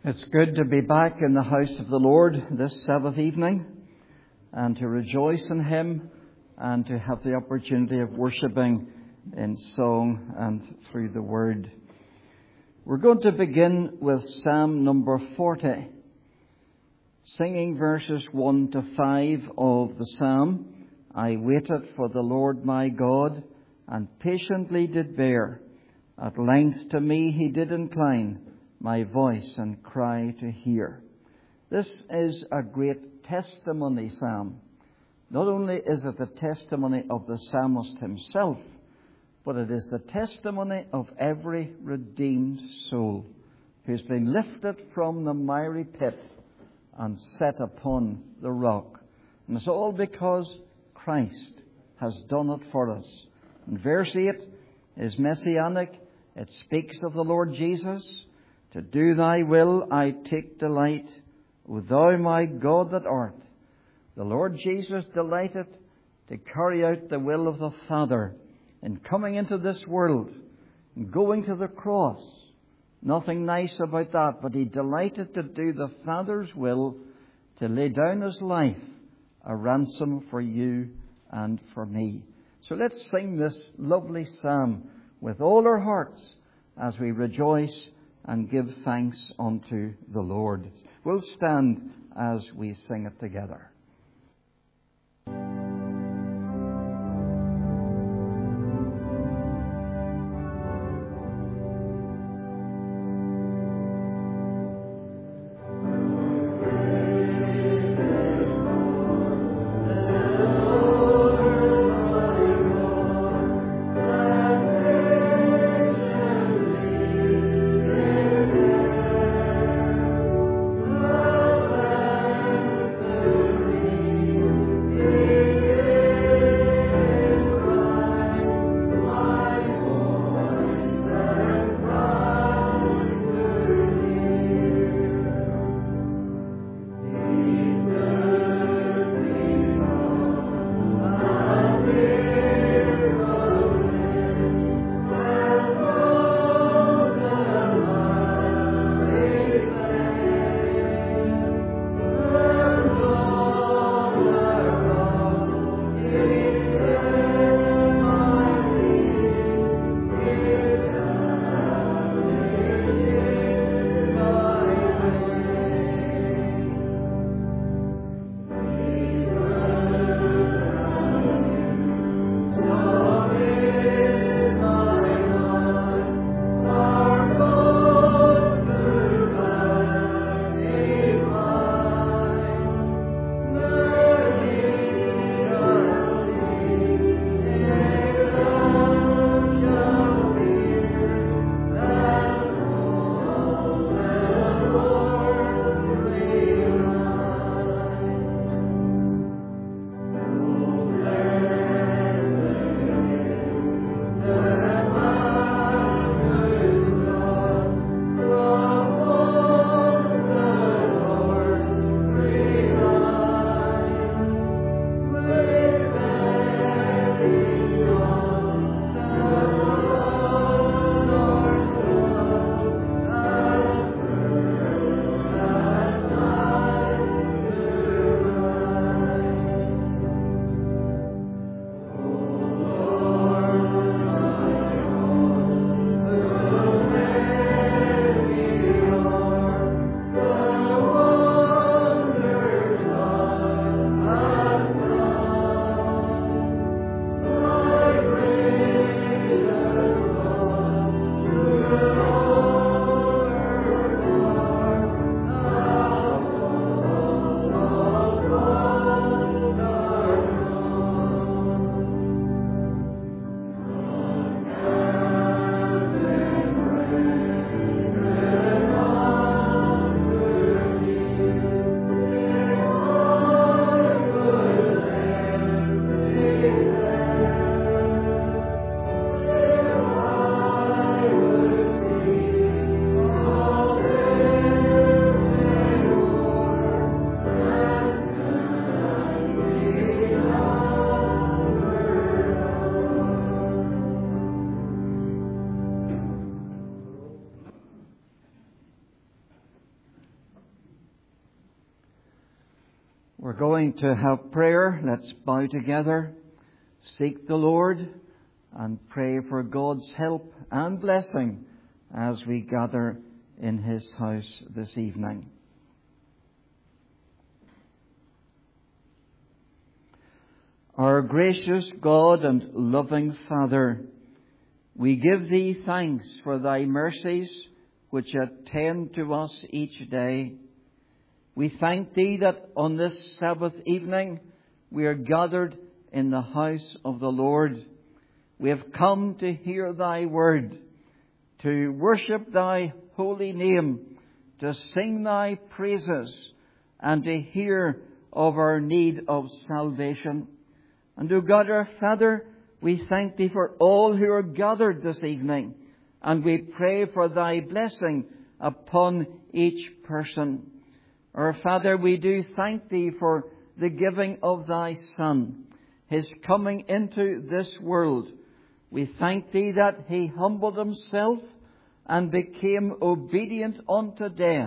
It's good to be back in the house of the Lord this Sabbath evening and to rejoice in Him and to have the opportunity of worshipping in song and through the Word. We're going to begin with Psalm number 40, singing verses 1 to 5 of the Psalm. I waited for the Lord my God and patiently did bear. At length to me He did incline my voice and cry to hear. This is a great testimony psalm. Not only is it the testimony of the psalmist himself, but it is the testimony of every redeemed soul who's been lifted from the miry pit and set upon the rock. And it's all because Christ has done it for us. And verse 8 is messianic. It speaks of the Lord Jesus. To do thy will I take delight, O thou my God that art. The Lord Jesus delighted to carry out the will of the Father in coming into this world and going to the cross. Nothing nice about that, but He delighted to do the Father's will, to lay down His life, a ransom for you and for me. So let's sing this lovely psalm with all our hearts as we rejoice and give thanks unto the Lord. We'll stand as we sing it together. We're going to have prayer. Let's bow together, seek the Lord, and pray for God's help and blessing as we gather in His house this evening. Our gracious God and loving Father, we give Thee thanks for Thy mercies which attend to us each day. We thank Thee that on this Sabbath evening we are gathered in the house of the Lord. We have come to hear Thy word, to worship Thy holy name, to sing Thy praises, and to hear of our need of salvation. And, O God our Father, we thank Thee for all who are gathered this evening, and we pray for Thy blessing upon each person. Our Father, we do thank Thee for the giving of Thy Son, His coming into this world. We thank Thee that He humbled Himself and became obedient unto death,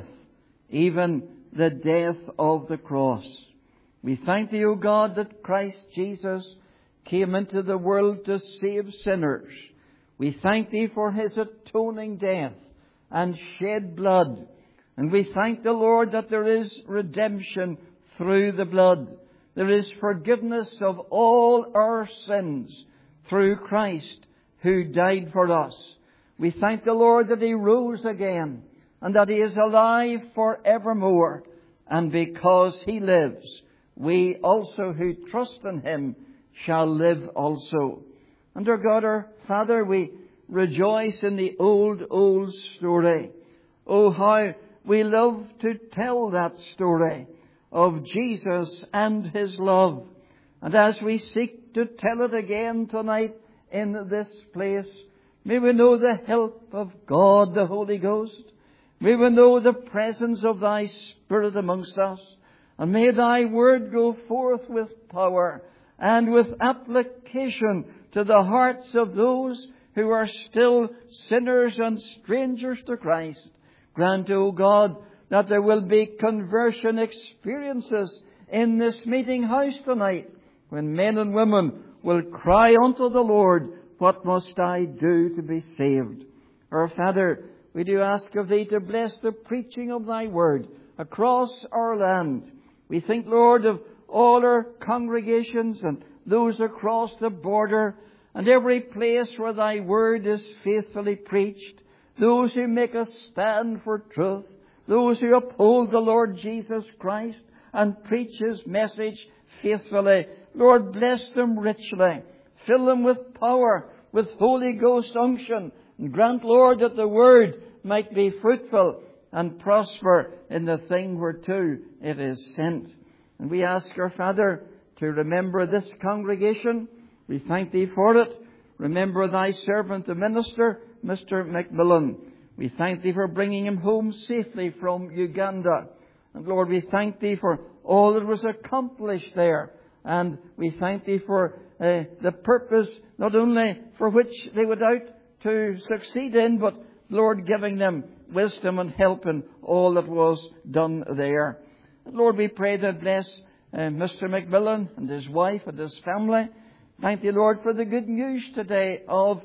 even the death of the cross. We thank Thee, O God, that Christ Jesus came into the world to save sinners. We thank Thee for His atoning death and shed blood. And we thank the Lord that there is redemption through the blood. There is forgiveness of all our sins through Christ who died for us. We thank the Lord that He rose again and that He is alive forevermore. And because He lives, we also who trust in Him shall live also. And our God, our Father, we rejoice in the old story. Oh, how we love to tell that story of Jesus and His love. And as we seek to tell it again tonight in this place, may we know the help of God the Holy Ghost. May we know the presence of Thy Spirit amongst us. And may Thy word go forth with power and with application to the hearts of those who are still sinners and strangers to Christ. Grant, O God, that there will be conversion experiences in this meeting house tonight, when men and women will cry unto the Lord, "What must I do to be saved?" Our Father, we do ask of Thee to bless the preaching of Thy word across our land. We think, Lord, of all our congregations and those across the border and every place where Thy word is faithfully preached, those who make a stand for truth, those who uphold the Lord Jesus Christ and preach His message faithfully. Lord, bless them richly. Fill them with power, with Holy Ghost unction, and grant, Lord, that the word might be fruitful and prosper in the thing whereto it is sent. And we ask our Father to remember this congregation. We thank Thee for it. Remember Thy servant, the minister, Mr. McMillan. We thank Thee for bringing him home safely from Uganda. And Lord, we thank Thee for all that was accomplished there. And we thank Thee for the purpose, not only for which they went out to succeed in, but Lord, giving them wisdom and help in all that was done there. And Lord, we pray that bless Mr. McMillan and his wife and his family. Thank Thee, Lord, for the good news today of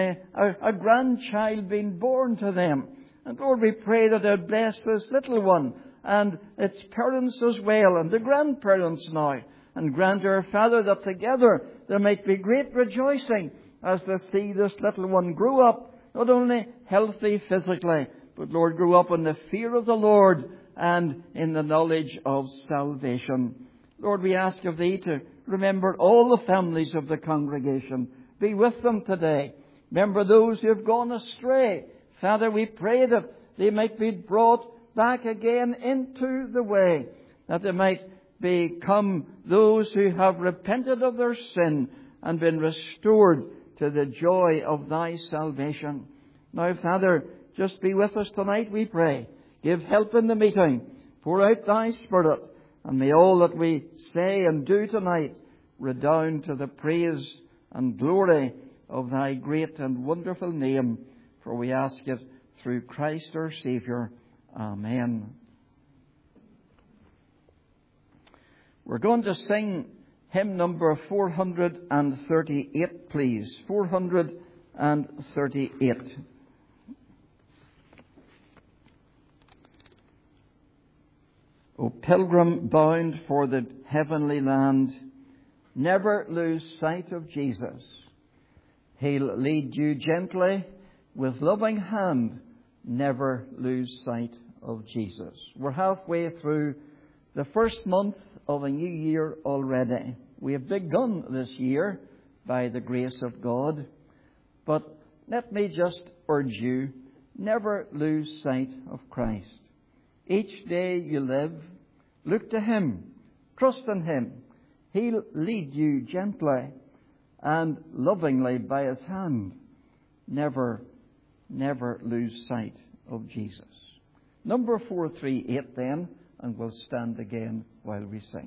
a grandchild being born to them. And Lord, we pray that They'll bless this little one and its parents as well, and the grandparents now. And grant our Father that together there might be great rejoicing as they see this little one grow up, not only healthy physically, but Lord, grow up in the fear of the Lord and in the knowledge of salvation. Lord, we ask of Thee to remember all the families of the congregation. Be with them today. Remember those who have gone astray. Father, we pray that they might be brought back again into the way, that they might become those who have repented of their sin and been restored to the joy of Thy salvation. Now, Father, just be with us tonight, we pray. Give help in the meeting. Pour out Thy Spirit. And may all that we say and do tonight redound to the praise and glory of Thy great and wonderful name. For we ask it through Christ our Saviour. Amen. We're going to sing hymn number 438, please. 438. O pilgrim bound for the heavenly land, never lose sight of Jesus. He'll lead you gently with loving hand. Never lose sight of Jesus. We're halfway through the first month of a new year already. We have begun this year by the grace of God. But let me just urge you, never lose sight of Christ. Each day you live, look to Him, trust in Him. He'll lead you gently and lovingly by His hand. Never lose sight of Jesus. Number 438 then, and we'll stand again while we sing.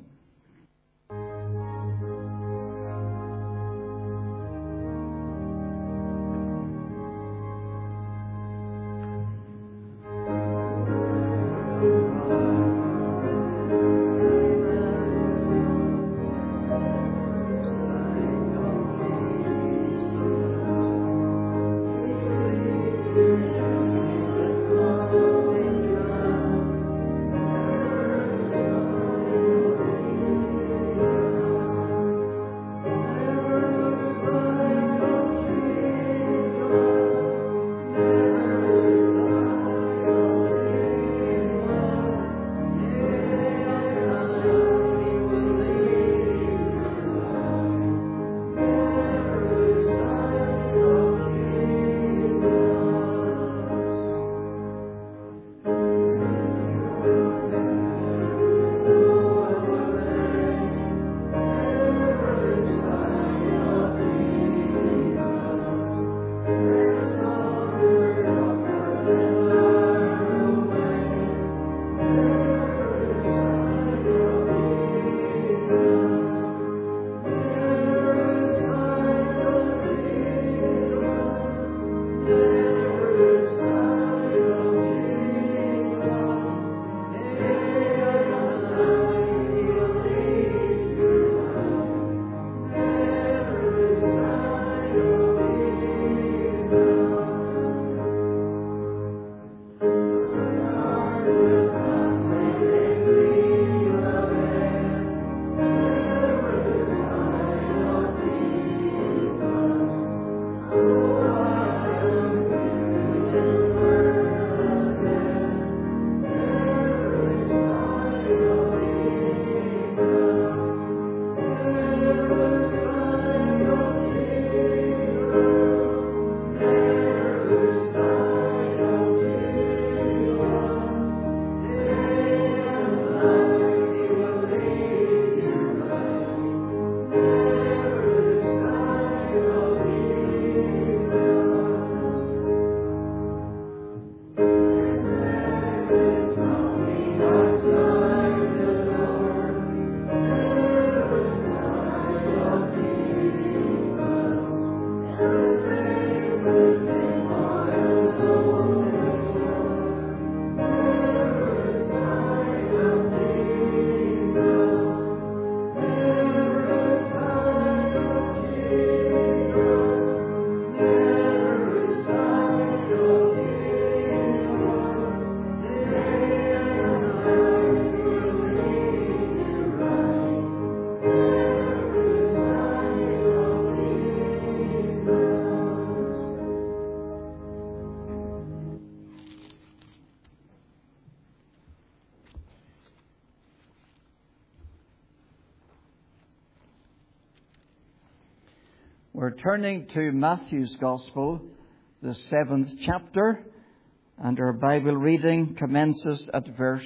We're turning to Matthew's Gospel, the 7th chapter, and our Bible reading commences at verse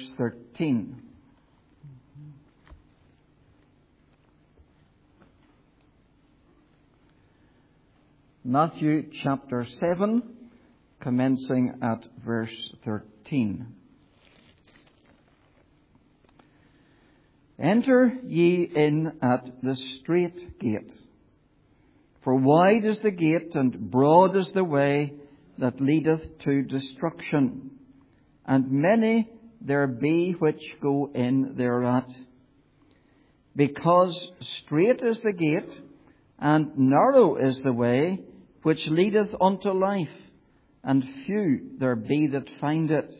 13. Matthew chapter 7, commencing at verse 13. Enter ye in at the strait gate. For wide is the gate, and broad is the way that leadeth to destruction, and many there be which go in thereat. because strait is the gate, and narrow is the way which leadeth unto life, and few there be that find it.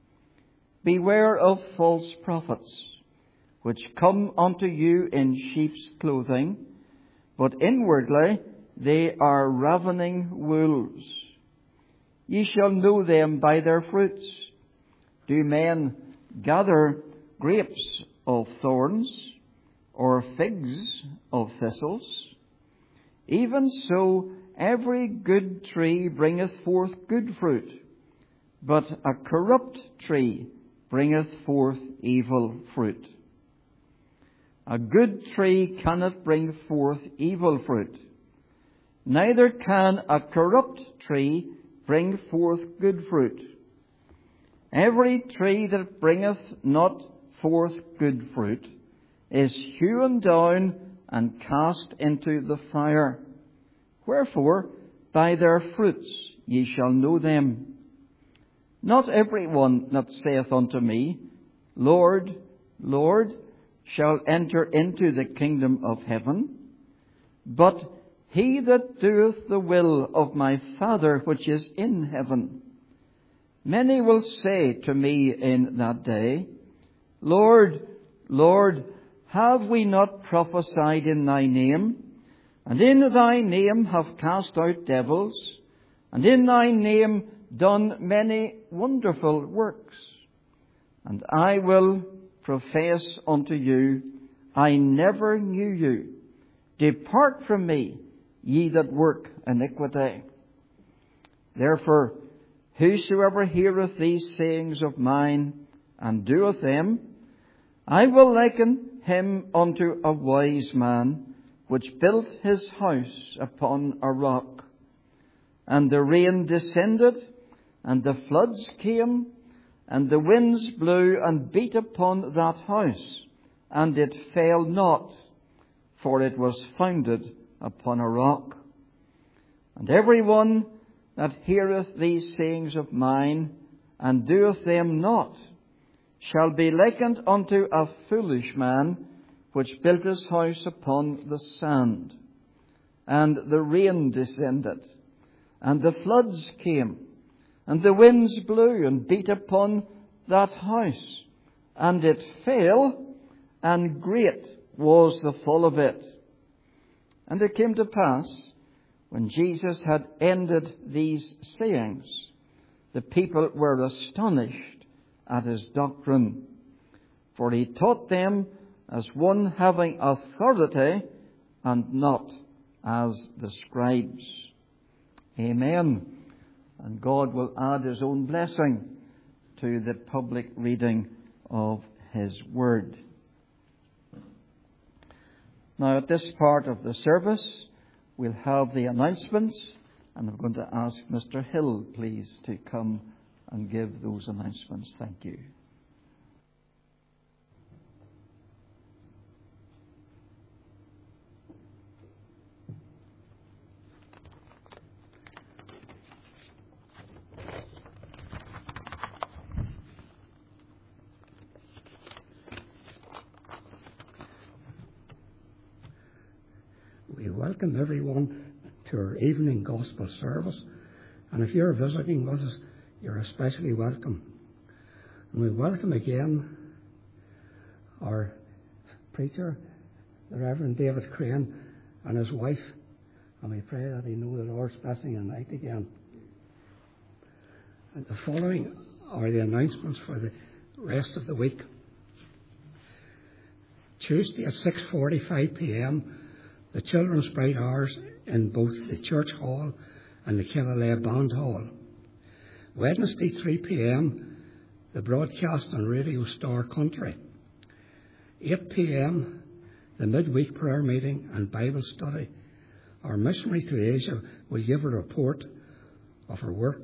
Beware of false prophets, which come unto you in sheep's clothing, but inwardly they are ravening wolves. Ye shall know them by their fruits. Do men gather grapes of thorns, or figs of thistles? Even so every good tree bringeth forth good fruit, but a corrupt tree bringeth forth evil fruit. A good tree cannot bring forth evil fruit, neither can a corrupt tree bring forth good fruit. Every tree that bringeth not forth good fruit is hewn down and cast into the fire. Wherefore, by their fruits ye shall know them. Not every one that saith unto me, Lord, Lord, shall enter into the kingdom of heaven, but he that doeth the will of my Father which is in heaven. Many will say to me in that day, Lord, Lord, have we not prophesied in thy name? And in thy name have cast out devils, and in thy name done many wonderful works. And I will profess unto you, I never knew you. Depart from me, ye that work iniquity. Therefore, whosoever heareth these sayings of mine, and doeth them, I will liken him unto a wise man, which built his house upon a rock. And the rain descended, and the floods came, and the winds blew and beat upon that house, and it fell not, for it was founded upon a rock. And every one that heareth these sayings of mine, and doeth them not, shall be likened unto a foolish man, which built his house upon the sand. And the rain descended, and the floods came, and the winds blew and beat upon that house, and it fell, and great was the fall of it. And it came to pass, when Jesus had ended these sayings, the people were astonished at his doctrine, for he taught them as one having authority, and not as the scribes. Amen. And God will add his own blessing to the public reading of his word. Now, at this part of the service, we'll have the announcements, and I'm going to ask Mr. Hill, please, to come and give those announcements. Thank you. We welcome everyone to our evening gospel service, and if you're visiting with us, you're especially welcome. And we welcome again our preacher, the Reverend David Crane, and his wife, and we pray that he know the Lord's blessing tonight again. And the following are the announcements for the rest of the week. Tuesday at 6:45 p.m, the Children's Bright Hours in both the Church Hall and the Killalea Band Hall. Wednesday, 3 p.m, the broadcast on Radio Star Country. 8 p.m, the midweek prayer meeting and Bible study. Our missionary to Asia will give a report of her work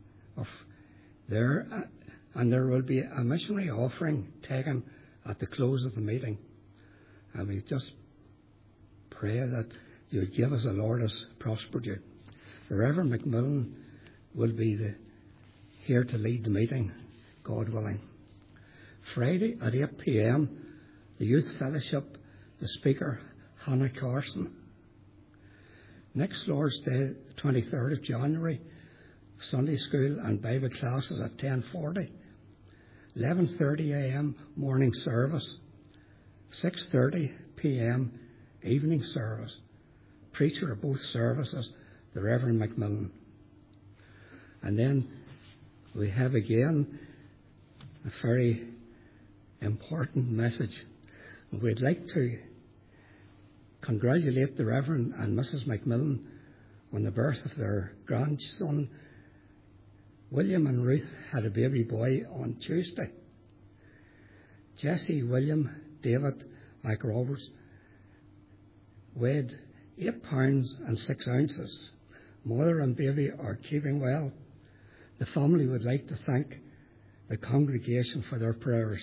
and there will be a missionary offering taken at the close of the meeting. And we just pray that you would give as the Lord has prospered you. The Reverend Macmillan will be here to lead the meeting, God willing. Friday at 8 p.m, the Youth Fellowship the speaker, Hannah Carson. Next Lord's Day, the 23rd of January, Sunday school and Bible classes at 10:40. 11:30 a.m. morning service. 6:30 p.m. evening service. Preacher of both services, the Reverend Macmillan. And then we have again a very important message. We'd like to congratulate the Reverend and Mrs. Macmillan on the birth of their grandson. William and Ruth had a baby boy on Tuesday. Jesse William David McRoberts weighed 8 pounds and 6 ounces. Mother and baby are keeping well. The family would like to thank the congregation for their prayers.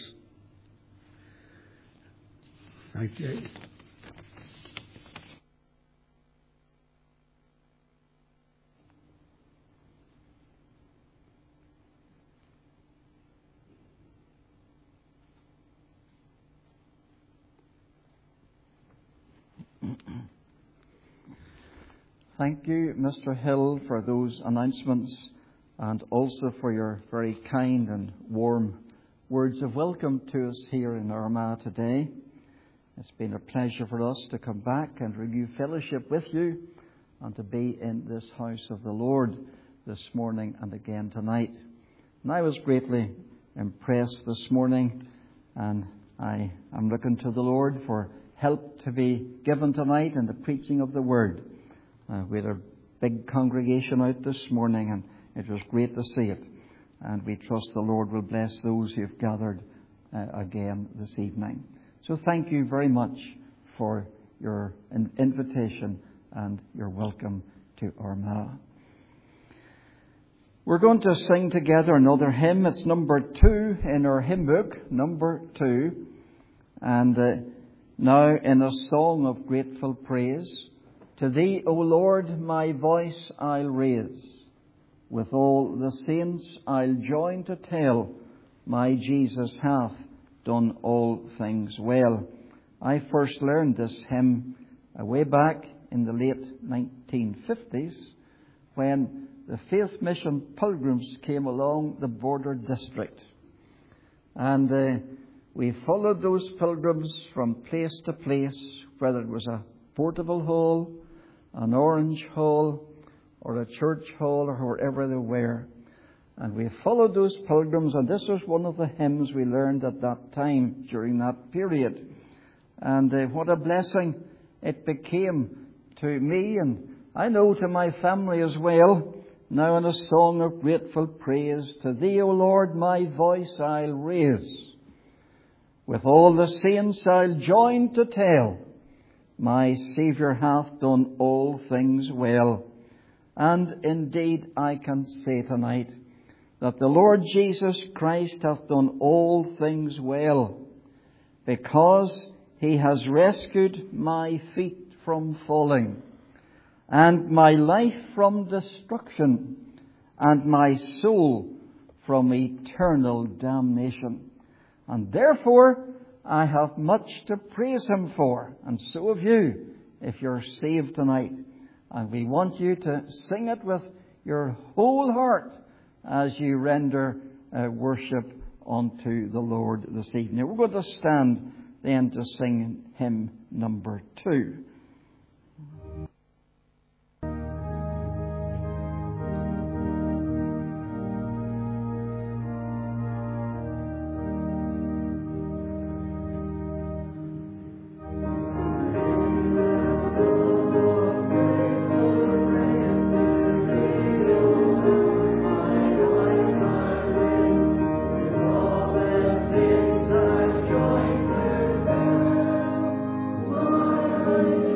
Thank you. Thank you, Mr. Hill, for those announcements and also for your very kind and warm words of welcome to us here in Armagh today. It's been a pleasure for us to come back and renew fellowship with you and to be in this house of the Lord this morning and again tonight. And I was greatly impressed this morning, and I am looking to the Lord for help to be given tonight in the preaching of the Word. We had a big congregation out this morning, and it was great to see it. And we trust the Lord will bless those who have gathered again this evening. So thank you very much for your invitation and your welcome to Armagh. We're going to sing together another hymn. It's number 2 in our hymn book, number 2. And now in a song of grateful praise, to Thee, O Lord, my voice I'll raise. With all the saints I'll join to tell, my Jesus hath done all things well. I first learned this hymn way back in the late 1950s when the Faith Mission pilgrims came along the border district. And we followed those pilgrims from place to place, whether it was a portable hall, an orange hall, or a church hall, or wherever they were. And we followed those pilgrims, and this was one of the hymns we learned at that time, during that period. And what a blessing it became to me, and I know to my family as well. Now in a song of grateful praise, to Thee, O Lord, my voice I'll raise. With all the saints I'll join to tell, my Saviour hath done all things well. And indeed I can say tonight that the Lord Jesus Christ hath done all things well, because He has rescued my feet from falling, and my life from destruction, and my soul from eternal damnation. And therefore I have much to praise Him for, and so have you, if you're saved tonight. And we want you to sing it with your whole heart as you render worship unto the Lord this evening. We're going to stand then to sing hymn number 2. Join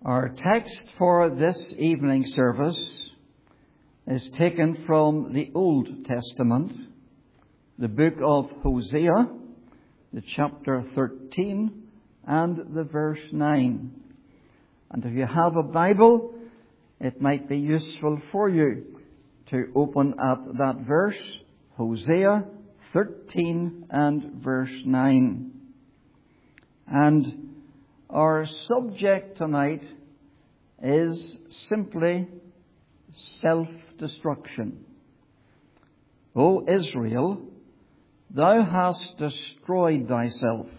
Our text for this evening service is taken from the Old Testament, the book of Hosea, the chapter 13 and the verse 9. And if you have a Bible, it might be useful for you to open at that verse, Hosea 13 and verse 9. And our subject tonight is simply self-destruction. O Israel, thou hast destroyed thyself,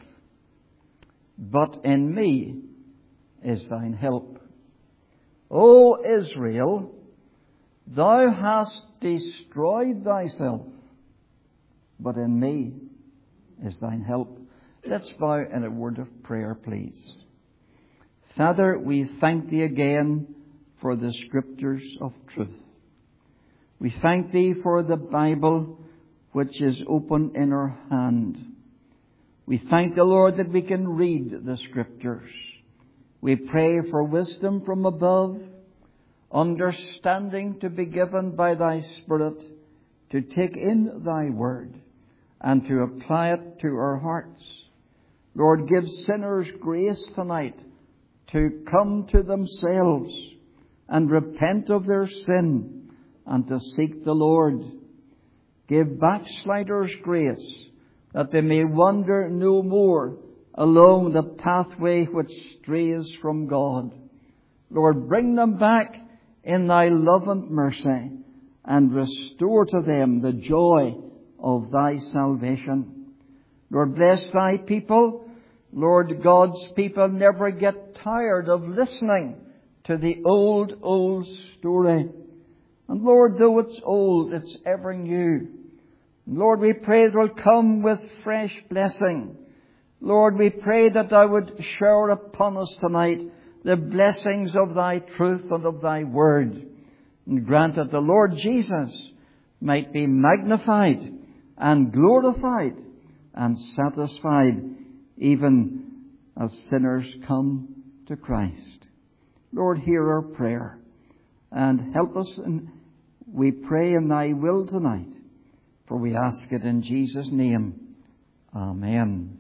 but in me is thine help. O Israel, thou hast destroyed thyself, but in me is thine help. Let's bow in a word of prayer, please. Father, we thank Thee again for the Scriptures of truth. We thank Thee for the Bible which is open in our hand. We thank the Lord that we can read the Scriptures. We pray for wisdom from above, understanding to be given by Thy Spirit, to take in Thy Word and to apply it to our hearts. Lord, give sinners grace tonight to come to themselves and repent of their sin and to seek the Lord. Give backsliders grace that they may wander no more along the pathway which strays from God. Lord, bring them back in Thy love and mercy and restore to them the joy of Thy salvation. Lord, bless Thy people. Lord, God's people never get tired of listening to the old story. And Lord, though it's old, it's ever new. Lord, we pray it will come with fresh blessing. Lord, we pray that Thou would shower upon us tonight the blessings of Thy truth and of Thy word. And grant that the Lord Jesus might be magnified and glorified and satisfied even as sinners come to Christ. Lord, hear our prayer and help us, and we pray in Thy will tonight, for we ask it in Jesus' name. Amen.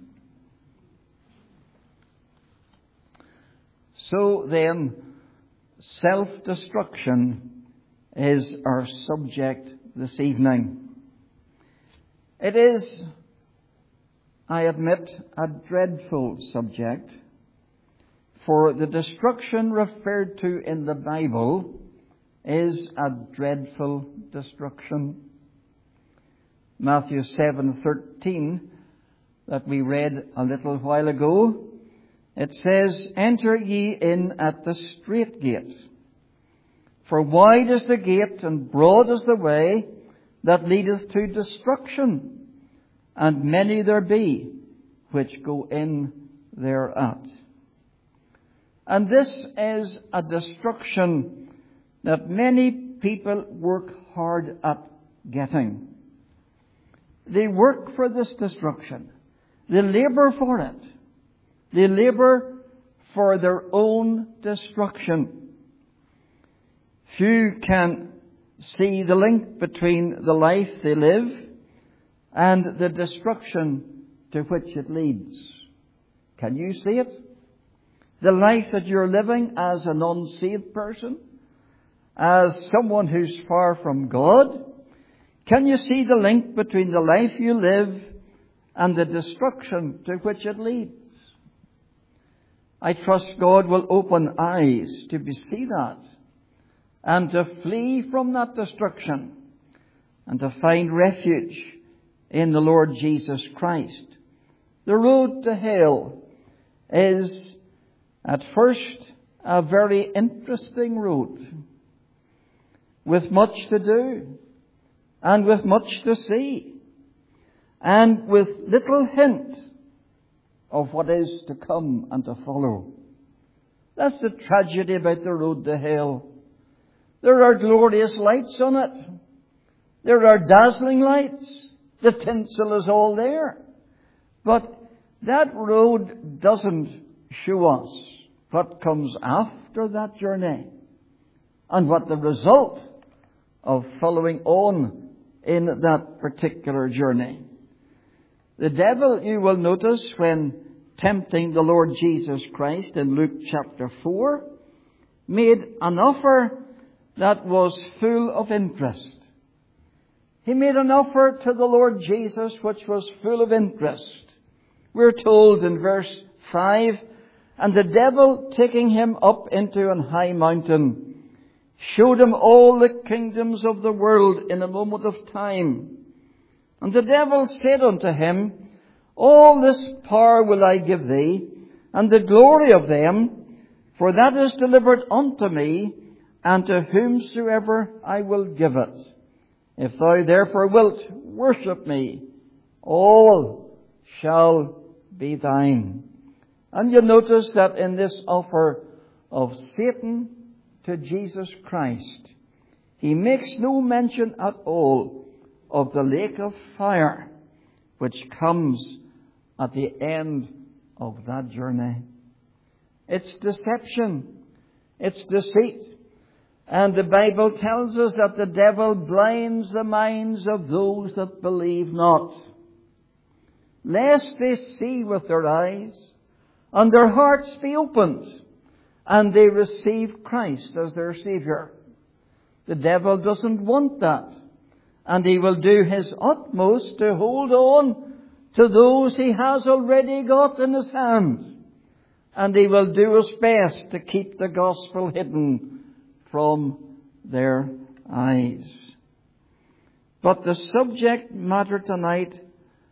So then, self-destruction is our subject this evening. It is, I admit, a dreadful subject, for the destruction referred to in the Bible is a dreadful destruction. Matthew 7:13, that we read a little while ago, it says, "Enter ye in at the strait gate. For wide is the gate and broad is the way that leadeth to destruction, and many there be which go in thereat." And this is a destruction that many people work hard at getting. They work for this destruction. They labor for it. They labor for their own destruction. Few can see the link between the life they live and the destruction to which it leads. Can you see it? The life that you're living as an unsaved person, as someone who's far from God, can you see the link between the life you live and the destruction to which it leads? I trust God will open eyes to see that and to flee from that destruction and to find refuge in the Lord Jesus Christ. The road to hell is at first a very interesting road with much to do and with much to see and with little hint of what is to come and to follow. That's the tragedy about the road to hell. There are glorious lights on it. There are dazzling lights. The tinsel is all there. But that road doesn't show us what comes after after that journey and what the result of following on in that particular journey. The devil, you will notice, when tempting the Lord Jesus Christ in Luke chapter 4, made an offer that was full of interest. He made an offer to the Lord Jesus which was full of interest. We're told in verse 5, "And the devil, taking him up into an high mountain, showed him all the kingdoms of the world in a moment of time. And the devil said unto him, All this power will I give thee, and the glory of them, for that is delivered unto me, and to whomsoever I will give it. If thou therefore wilt worship me, all shall be thine." And you notice that in this offer of Satan to Jesus Christ, he makes no mention at all of the lake of fire which comes at the end of that journey. It's deception. It's deceit. And the Bible tells us that the devil blinds the minds of those that believe not, lest they see with their eyes and their hearts be opened and they receive Christ as their Saviour. The devil doesn't want that, and he will do his utmost to hold on to those he has already got in his hand. And he will do his best to keep the gospel hidden from their eyes. But the subject matter tonight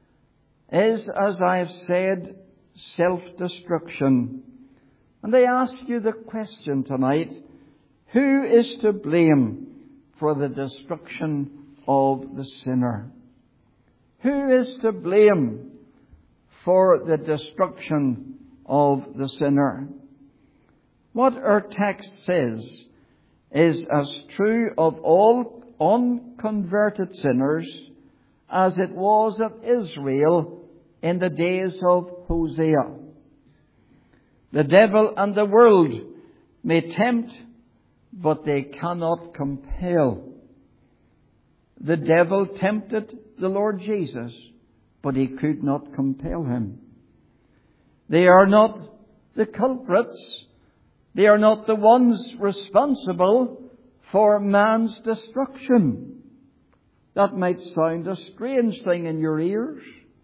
is, as I have said, self-destruction. And I ask you the question tonight, who is to blame for the destruction of the sinner? Who is to blame for the destruction of the sinner? What our text says is as true of all unconverted sinners as it was of Israel in the days of Hosea. The devil and the world may tempt, but they cannot compel. The devil tempted the Lord Jesus, but he could not compel him. They are not the culprits. They are not the ones responsible for man's destruction. That might sound a strange thing in your ears,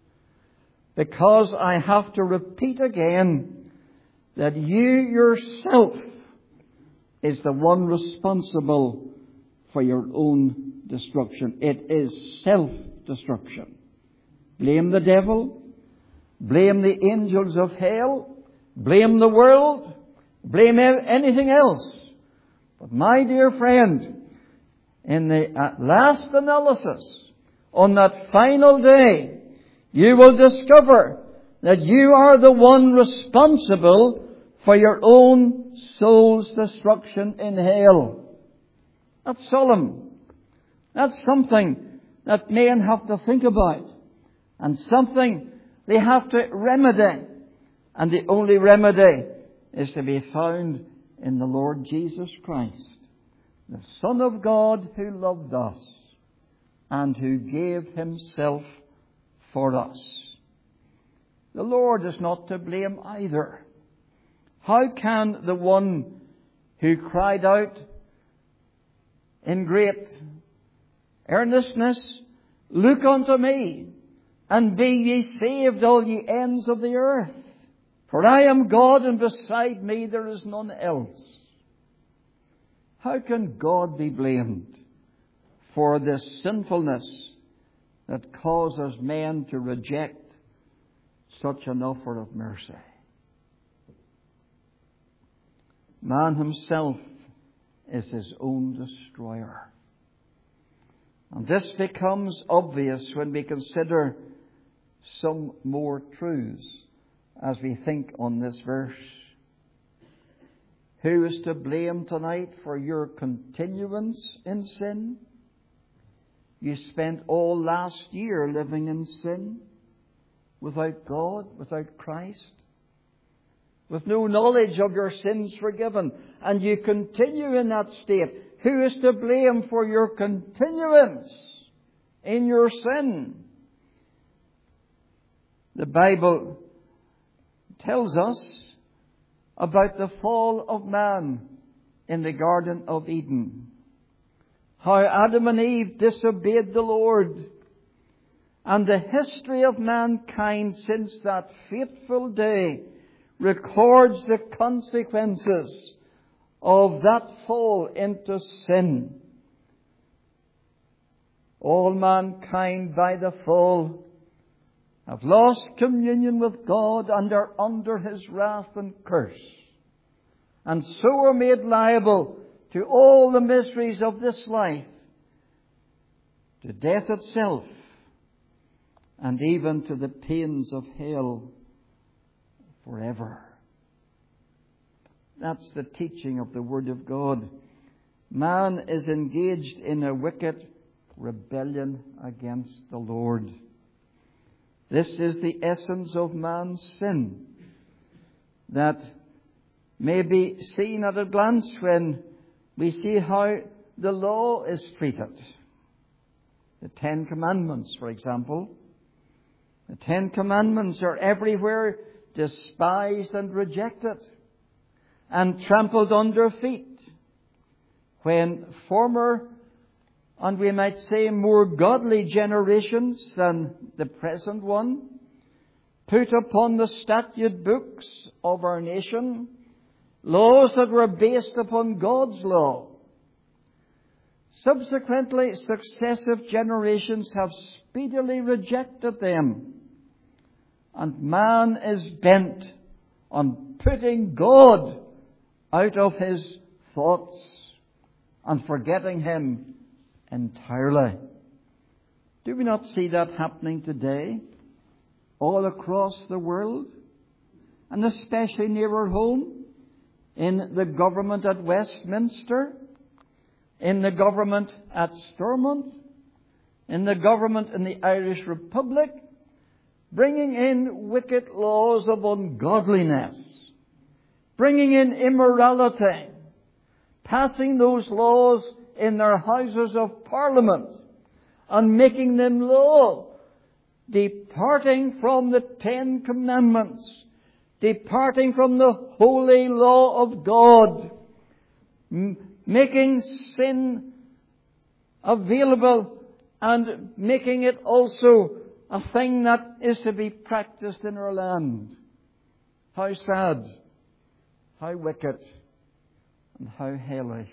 because I have to repeat again that you yourself is the one responsible for your own destruction. It is self-destruction. Blame the devil, blame the angels of hell, blame the world, blame anything else. But my dear friend, in the last analysis, on that final day, you will discover that you are the one responsible for your own soul's destruction in hell. That's solemn. That's something that men have to think about, and something they have to remedy. And the only remedy is to be found in the Lord Jesus Christ, the Son of God who loved us and who gave himself for us. The Lord is not to blame either. How can the one who cried out in great earnestness, "Look unto me, and be ye saved, all ye ends of the earth. For I am God, and beside me there is none else." How can God be blamed for this sinfulness that causes men to reject such an offer of mercy? Man himself is his own destroyer. And this becomes obvious when we consider some more truths as we think on this verse. Who is to blame tonight for your continuance in sin? You spent all last year living in sin, without God, without Christ. with no knowledge of your sins forgiven, and you continue in that state, who is to blame for your continuance in your sin? The Bible tells us about the fall of man in the Garden of Eden. How Adam and Eve disobeyed the Lord. And the history of mankind since that fateful day records the consequences of that fall into sin. All mankind by the fall have lost communion with God and are under His wrath and curse, and so are made liable to all the miseries of this life, to death itself, and even to the pains of hell forever. That's the teaching of the Word of God. Man is engaged in a wicked rebellion against the Lord. This is the essence of man's sin that may be seen at a glance when we see how the law is treated. The Ten Commandments, for example. The Ten Commandments are everywhere despised and rejected and trampled under feet, when former, and we might say more godly generations than the present one, put upon the statute books of our nation laws that were based upon God's law. Subsequently, successive generations have speedily rejected them, and man is bent on putting God out of his thoughts and forgetting Him entirely. Do we not see that happening today all across the world, and especially nearer home, in the government at Westminster, in the government at Stormont, in the government in the Irish Republic, bringing in wicked laws of ungodliness, bringing in immorality, passing those laws in their Houses of Parliament and making them law, departing from the Ten Commandments, departing from the holy law of God, making sin available and making it also a thing that is to be practiced in our land. How sad, how wicked, and how hellish.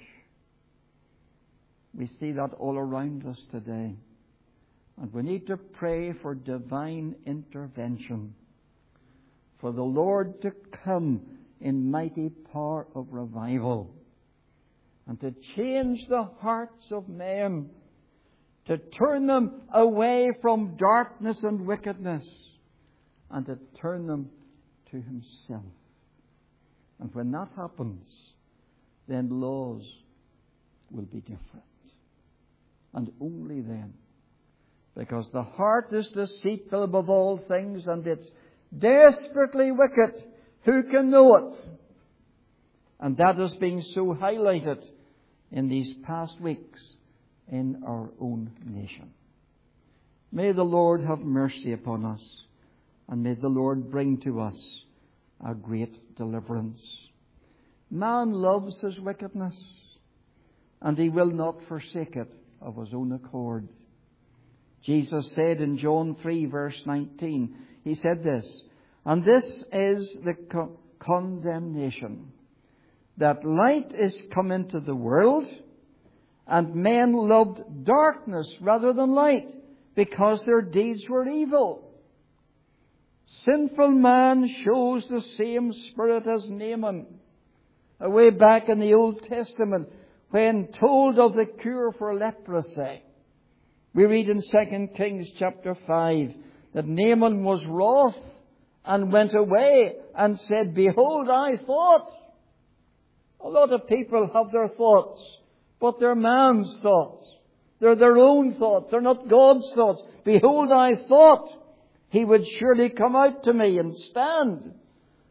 We see that all around us today. And we need to pray for divine intervention, for the Lord to come in mighty power of revival, and to change the hearts of men, to turn them away from darkness and wickedness, and to turn them to Himself. And when that happens, then laws will be different. And only then. Because the heart is deceitful above all things, and it's desperately wicked. Who can know it? And that is being so highlighted in these past weeks in our own nation. May the Lord have mercy upon us, and may the Lord bring to us a great deliverance. Man loves his wickedness, and he will not forsake it of his own accord. Jesus said in John 3 verse 19, He said this, and this is the condemnation, that light is come into the world, and men loved darkness rather than light, because their deeds were evil. Sinful man shows the same spirit as Naaman, way back in the Old Testament, when told of the cure for leprosy. We read in 2 Kings chapter 5 that Naaman was wroth and went away and said, Behold, I thought. A lot of people have their thoughts, but they're man's thoughts. They're their own thoughts. They're not God's thoughts. Behold, I thought He would surely come out to me and stand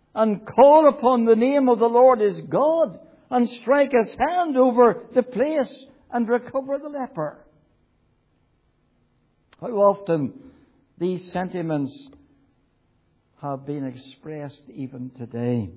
and call upon the name of the Lord his God and strike his hand over the place and recover the leper. How often these sentiments have been expressed even today.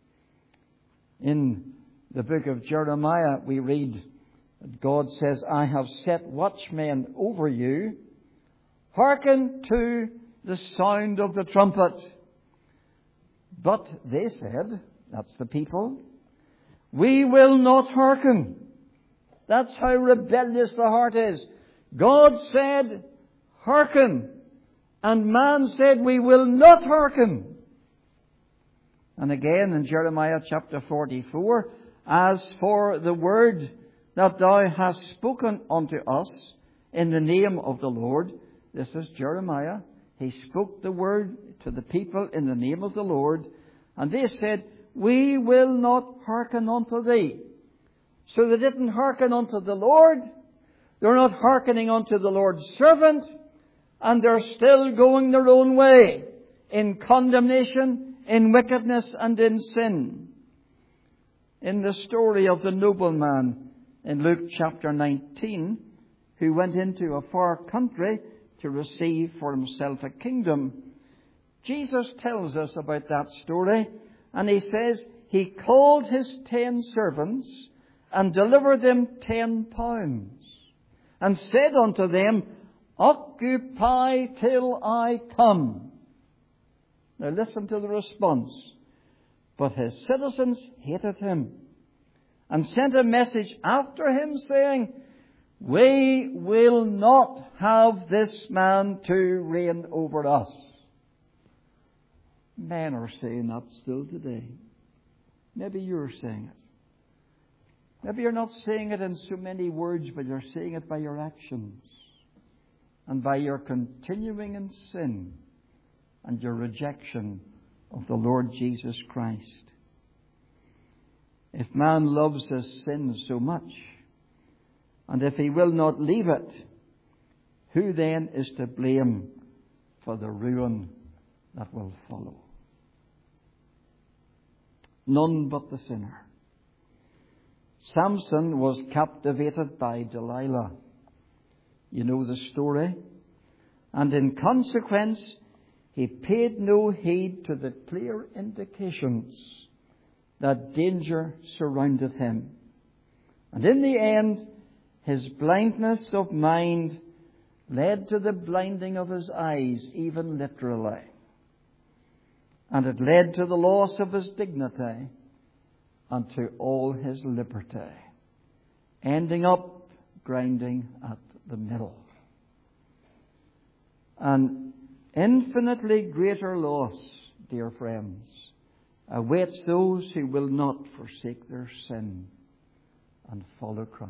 In the book of Jeremiah we read that God says, I have set watchmen over you. Hearken to the sound of the trumpet. But they said, that's the people, we will not hearken. That's how rebellious the heart is. God said, hearken. And man said, we will not hearken. And again in Jeremiah chapter 44, as for the word that thou hast spoken unto us in the name of the Lord. This is Jeremiah. He spoke the word to the people in the name of the Lord. And they said, we will not hearken unto thee. So they didn't hearken unto the Lord. They're not hearkening unto the Lord's servant. And they're still going their own way in condemnation, in wickedness, and in sin. In the story of the nobleman in Luke chapter 19, who went into a far country to receive for himself a kingdom, Jesus tells us about that story, and he says he called his 10 servants and delivered them 10 pounds, and said unto them, occupy till I come. Now listen to the response. But his citizens hated him and sent a message after him saying, we will not have this man to reign over us. Men are saying that still today. Maybe you're saying it. Maybe you're not saying it in so many words, but you're saying it by your actions and by your continuing in sin and your rejection of the Lord Jesus Christ. If man loves his sin so much, and if he will not leave it, who then is to blame for the ruin that will follow? None but the sinner. Samson was captivated by Delilah. You know the story. And in consequence, he paid no heed to the clear indications that danger surrounded him. And in the end, his blindness of mind led to the blinding of his eyes, even literally. And it led to the loss of his dignity and to all his liberty, ending up grinding at the middle. An infinitely greater loss, dear friends, awaits those who will not forsake their sin and follow Christ.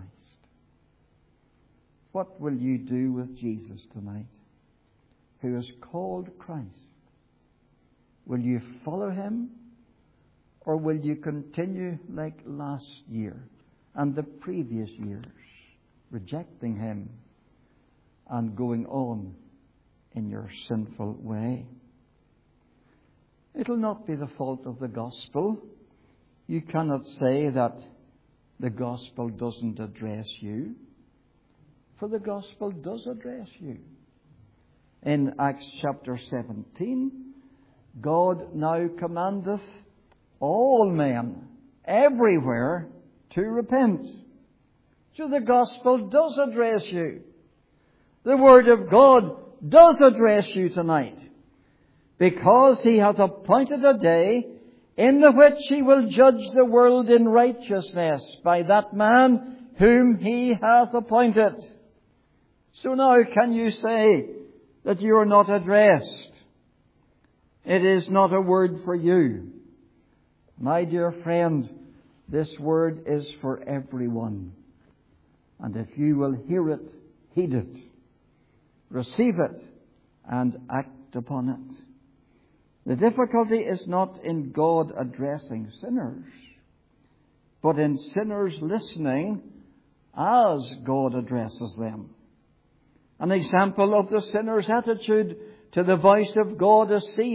What will you do with Jesus tonight, who is called Christ? Will you follow him, or will you continue like last year and the previous years, rejecting him and going on in your sinful way? It'll not be the fault of the gospel. You cannot say that the gospel doesn't address you, for the gospel does address you. In Acts chapter 17, God now commandeth all men everywhere to repent. So the gospel does address you. The word of God does address you tonight, because he hath appointed a day in the which he will judge the world in righteousness by that man whom he hath appointed. So now can you say that you are not addressed? It is not a word for you. My dear friend, this word is for everyone. And if you will hear it, heed it, receive it, and act upon it. The difficulty is not in God addressing sinners, but in sinners listening as God addresses them. An example of the sinner's attitude to the voice of God is seen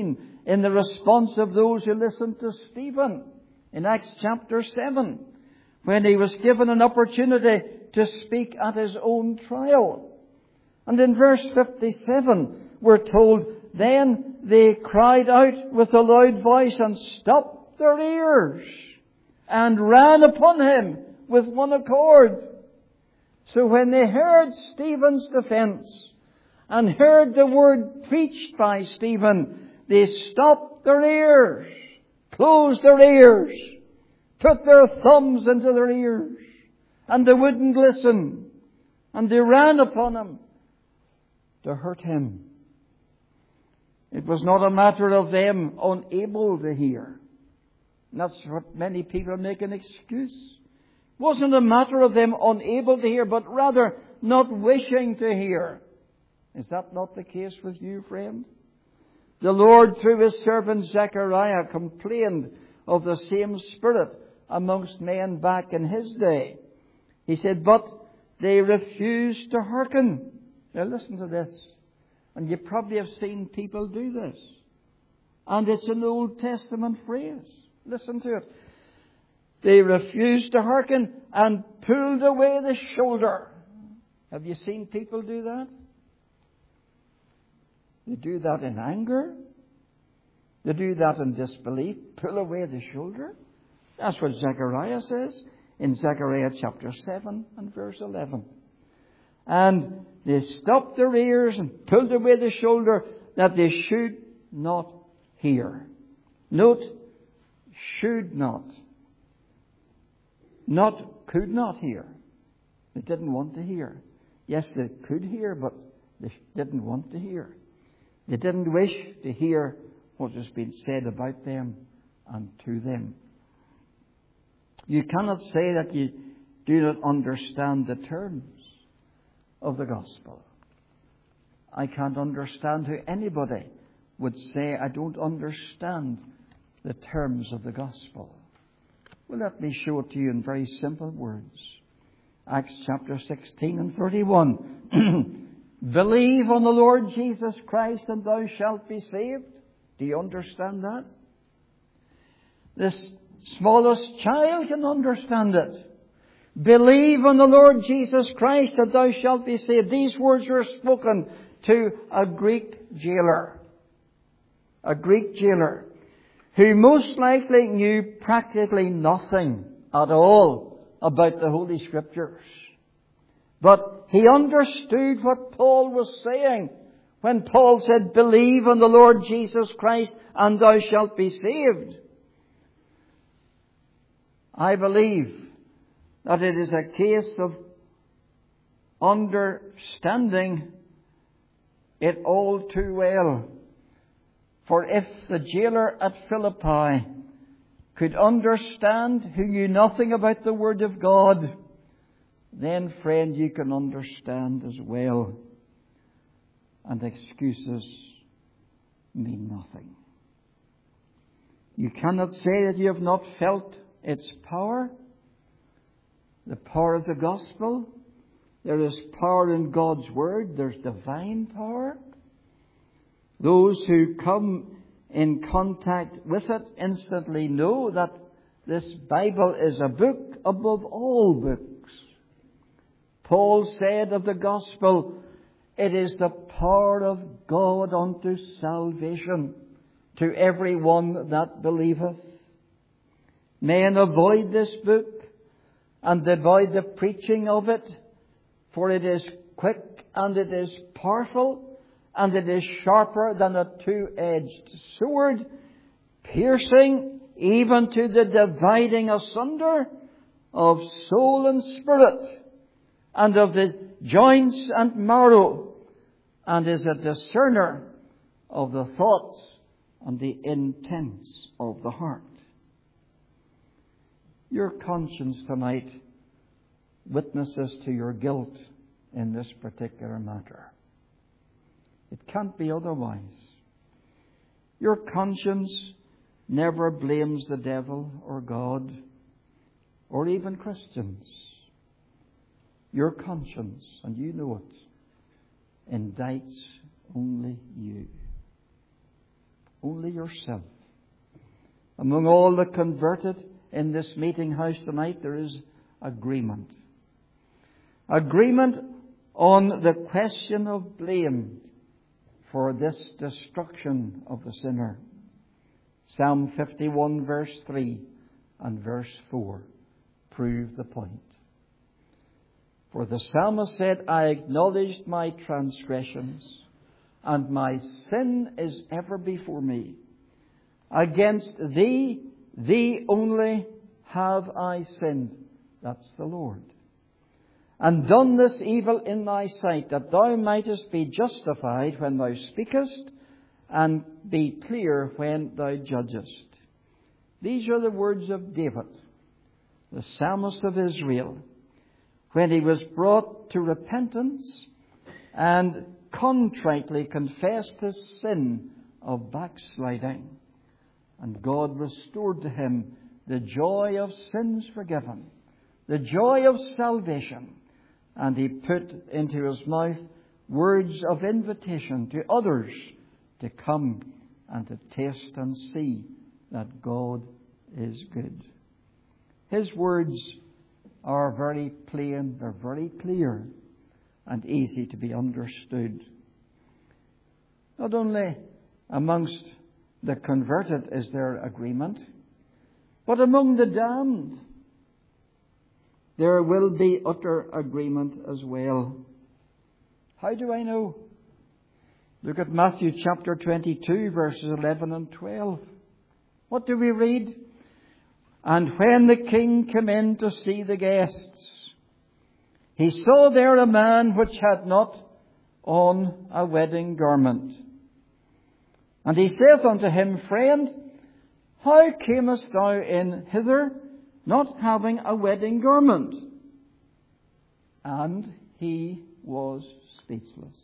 in the response of those who listened to Stephen in Acts chapter 7, when he was given an opportunity to speak at his own trial. And in verse 57, we're told, then they cried out with a loud voice and stopped their ears and ran upon him with one accord. So when they heard Stephen's defense and heard the word preached by Stephen, they stopped their ears, closed their ears, put their thumbs into their ears, and they wouldn't listen. And they ran upon him to hurt him. It was not a matter of them unable to hear. And that's what many people make an excuse. It wasn't a matter of them unable to hear, but rather not wishing to hear. Is that not the case with you, friend? The Lord, through his servant Zechariah, complained of the same spirit amongst men back in his day. He said, but they refused to hearken. Now listen to this. And you probably have seen people do this. And it's an Old Testament phrase. Listen to it. They refused to hearken and pulled away the shoulder. Have you seen people do that? They do that in anger. They do that in disbelief. Pull away the shoulder. That's what Zechariah says in Zechariah chapter 7 and verse 11. And they stopped their ears and pulled away the shoulder that they should not hear. Note, should not. Not could not hear. They didn't want to hear. Yes, they could hear, but they didn't want to hear. They didn't wish to hear what has been said about them and to them. You cannot say that you do not understand the terms of the gospel. I can't understand how anybody would say, I don't understand the terms of the gospel. Well, let me show it to you in very simple words. Acts chapter 16 and 31. Believe on the Lord Jesus Christ and thou shalt be saved. Do you understand that? This smallest child can understand it. Believe on the Lord Jesus Christ and thou shalt be saved. These words were spoken to a Greek jailer. A Greek jailer who most likely knew practically nothing at all about the Holy Scriptures. But he understood what Paul was saying when Paul said, believe on the Lord Jesus Christ and thou shalt be saved. I believe that it is a case of understanding it all too well. For if the jailer at Philippi could understand, who knew nothing about the Word of God, then, friend, you can understand as well. And excuses mean nothing. You cannot say that you have not felt its power, the power of the gospel. There is power in God's Word. There's divine power. Those who come in contact with it instantly know that this Bible is a book above all books. Paul said of the gospel, it is the power of God unto salvation to every one that believeth. Men avoid this book and avoid the preaching of it, for it is quick and it is powerful and it is sharper than a two-edged sword, piercing even to the dividing asunder of soul and spirit, and of the joints and marrow, and is a discerner of the thoughts and the intents of the heart. Your conscience tonight witnesses to your guilt in this particular matter. It can't be otherwise. Your conscience never blames the devil or God or even Christians. Your conscience, and you know it, indicts only you. Only yourself. Among all the converted in this meeting house tonight, there is agreement. Agreement on the question of blame for this destruction of the sinner. Psalm 51 verse 3 and verse 4 prove the point. For the psalmist said, I acknowledged my transgressions, and my sin is ever before me. Against thee, thee only have I sinned. That's the Lord. And done this evil in thy sight, that thou mightest be justified when thou speakest, and be clear when thou judgest. These are the words of David, the psalmist of Israel, when he was brought to repentance and contritely confessed his sin of backsliding. And God restored to him the joy of sins forgiven, the joy of salvation, and he put into his mouth words of invitation to others to come and to taste and see that God is good. His words are very plain, they're very clear and easy to be understood. Not only amongst the converted is there agreement, but among the damned there will be utter agreement as well. How do I know? Look at Matthew chapter 22 verses 11 and 12. What do we read? And when the king came in to see the guests, he saw there a man which had not on a wedding garment. And he saith unto him, Friend, how camest thou in hither, not having a wedding garment? And he was speechless.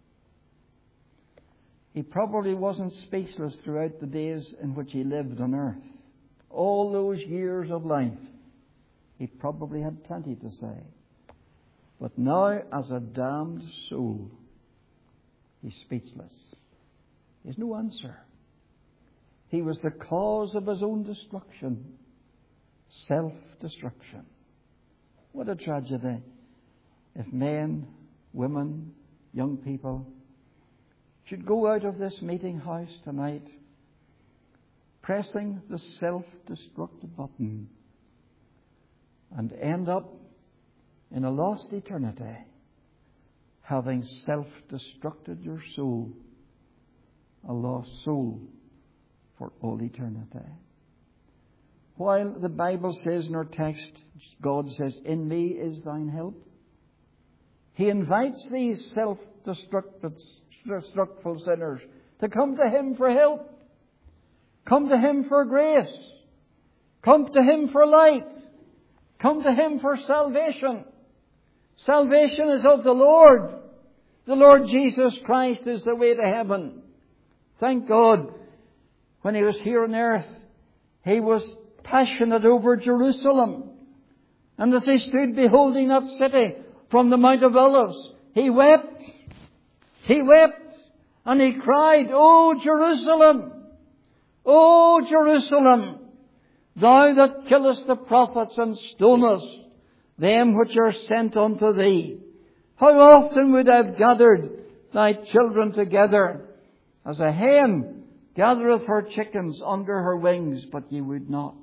He probably wasn't speechless throughout the days in which he lived on earth. All those years of life, he probably had plenty to say. But now, as a damned soul, he's speechless. He has no answer. He was the cause of his own destruction. Self-destruction. What a tragedy if men, women, young people should go out of this meeting house tonight pressing the self-destructive button and end up in a lost eternity having self-destructed your soul, a lost soul for all eternity. While the Bible says in our text, God says, in me is thine help, He invites these self-destructive sinners to come to Him for help. Come to Him for grace. Come to Him for light. Come to Him for salvation. Salvation is of the Lord. The Lord Jesus Christ is the way to heaven. Thank God, when He was here on earth, He was passionate over Jerusalem. And as He stood beholding that city from the Mount of Olives, He wept. He wept and He cried, O Jerusalem! O Jerusalem! Thou that killest the prophets and stonest them which are sent unto thee. How often would I have gathered thy children together, as a hen gathereth her chickens under her wings, but ye would not.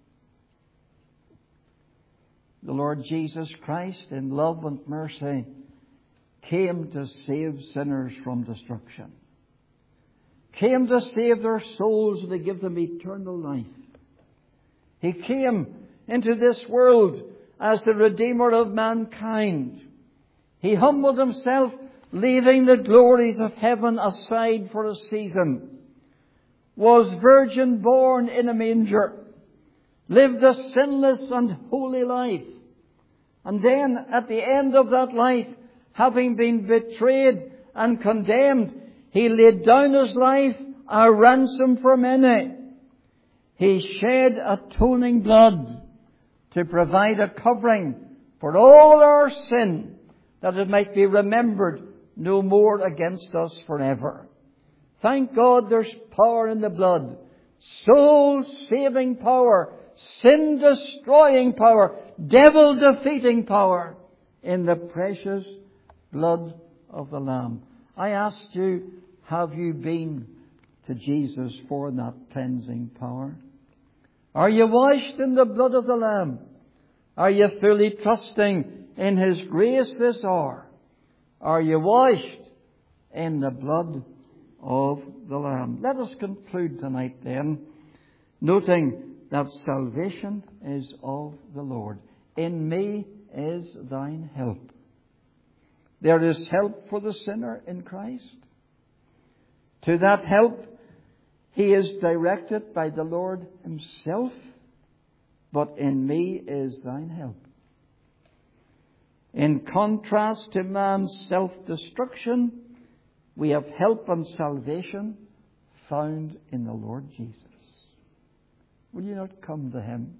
The Lord Jesus Christ, in love and mercy, came to save sinners from destruction. Came to save their souls and to give them eternal life. He came into this world as the Redeemer of mankind. He humbled Himself, leaving the glories of heaven aside for a season. Was virgin born in a manger. Lived a sinless and holy life. And then at the end of that life, having been betrayed and condemned, He laid down His life a ransom for many. He shed atoning blood to provide a covering for all our sin, that it might be remembered no more against us forever. Thank God there's power in the blood. Soul-saving power. Sin-destroying power. Devil-defeating power in the precious blood of the Lamb. I asked you, have you been to Jesus for that cleansing power? Are you washed in the blood of the Lamb? Are you fully trusting in His grace this hour? Are you washed in the blood of the Lamb? Let us conclude tonight then, noting that salvation is of the Lord. In me is thine help. There is help for the sinner in Christ. To that help, he is directed by the Lord Himself. But in me is thine help. In contrast to man's self-destruction, we have help and salvation found in the Lord Jesus. Will you not come to Him?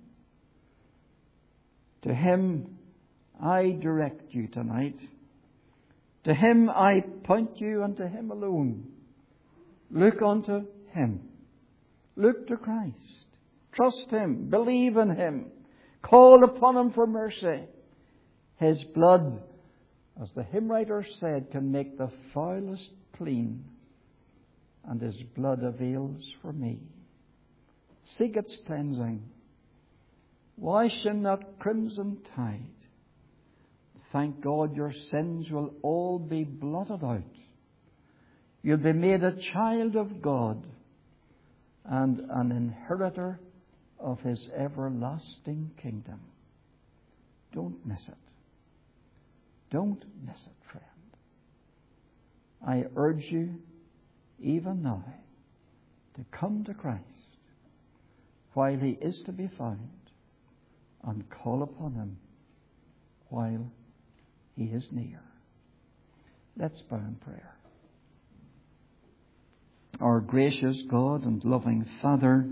To Him I direct you tonight. To Him I point you, and to Him alone. Look unto Him. Look to Christ. Trust Him. Believe in Him. Call upon Him for mercy. His blood, as the hymn writer said, can make the foulest clean. And His blood avails for me. Seek its cleansing. Wash in that crimson tide. Thank God your sins will all be blotted out. You'll be made a child of God and an inheritor of His everlasting kingdom. Don't miss it. Don't miss it, friend. I urge you, even now, to come to Christ while He is to be found, and call upon Him while He is near. Let's bow in prayer. Our gracious God and loving Father,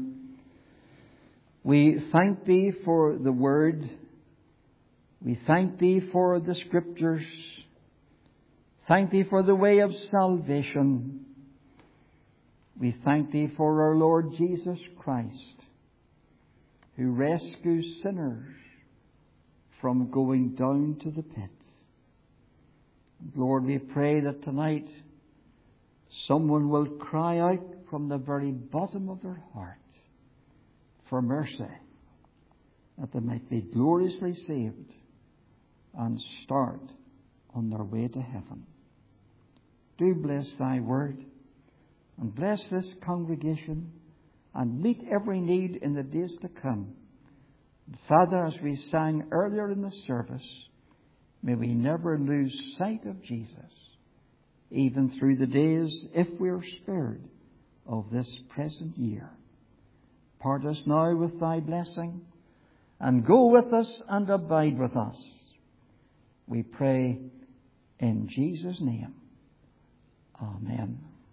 we thank Thee for the Word. We thank Thee for the Scriptures. Thank Thee for the way of salvation. We thank Thee for our Lord Jesus Christ, who rescues sinners from going down to the pit. Lord, we pray that tonight someone will cry out from the very bottom of their heart for mercy, that they might be gloriously saved and start on their way to heaven. Do bless Thy word, and bless this congregation, and meet every need in the days to come. And Father, as we sang earlier in the service, may we never lose sight of Jesus, even through the days, if we are spared, of this present year. Part us now with Thy blessing, and go with us and abide with us. We pray in Jesus' name. Amen.